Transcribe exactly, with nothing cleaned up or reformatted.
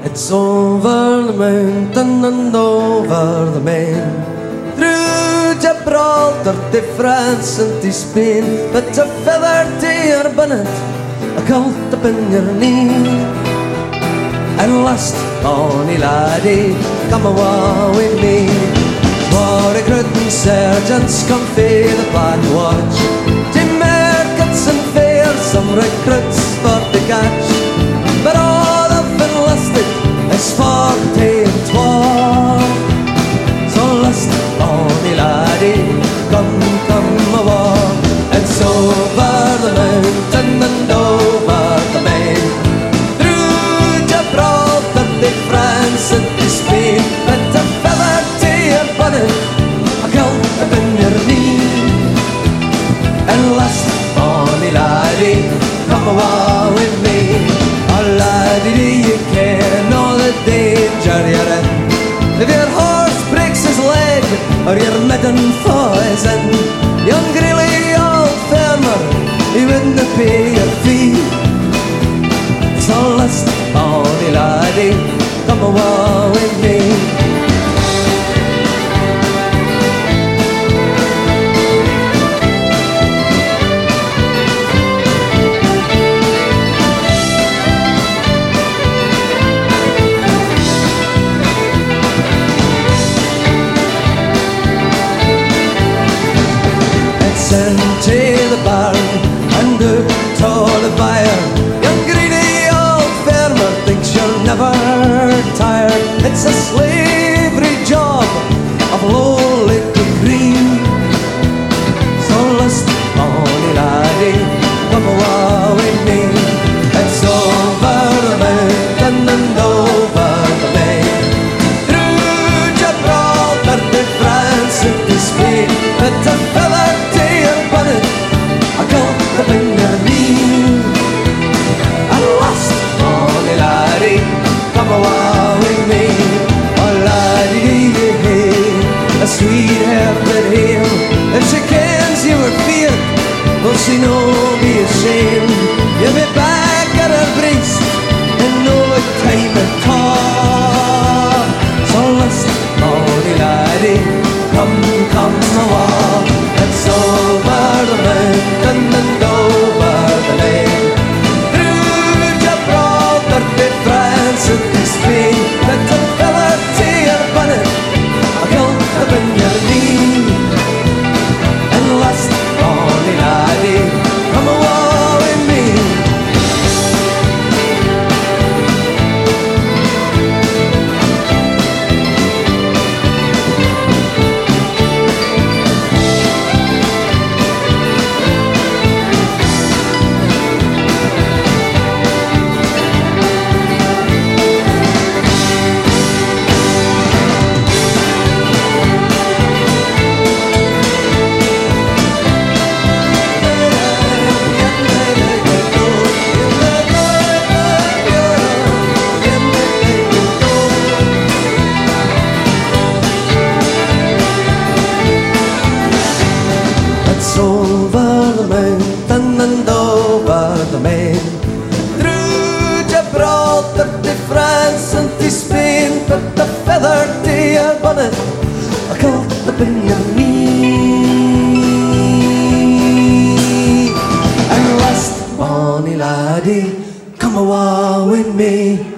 It's over the mountain and over the main, through Gibraltar to France and to Spain, but a feather to your bonnet, a colt upon your knee. And last, bonny laddie, come awa with me. For recruiting sergeants come fae the Black Watch, to markets and fairs, some recruits for the catch. But all of enlisted is forty and twa. So last, bonny laddie, come, come awa. It's over the mountain and over the main, through Gibraltar to France and to Spain, but a feather to your bonnet, a kilt upon your knee. And last, bonny laddie, come awa with me. Oh laddie, do you ken all the danger you're in? If your horse breaks his leg or your midden falls in, young greely old farmer, he wouldn't pay your fee. So last, bonny laddie, come awa with me. Into the barn and out to the byre, young greedy old farmer thinks you're never tired. It's a slavery job of low liquid green. So list, bonny laddie, come awa with me. It's over the mountain and over the main, through Gibraltar to France and to Spain, but a feather to your bonnet, a colt upon your knee. And last, bonny laddie, come awa with me. Oh laddie, do you hear a sweet-hearted hale? If she kens you were feared, will she no be ashamed? You'll be back at her breast in no time at all. So last, bonny laddie, come, come awa. It's over the mountain and over the main, through Gibraltar to France and to Spain, but a feather to your bonnet, a kilt upon your knee. And last, bonny laddie, come awa with me. It's over the mountain and over the main, through Gibraltar to France and to Spain, but a feather to your bonnet, a kilt upon your knee. And last, bonny laddie, come awa with me.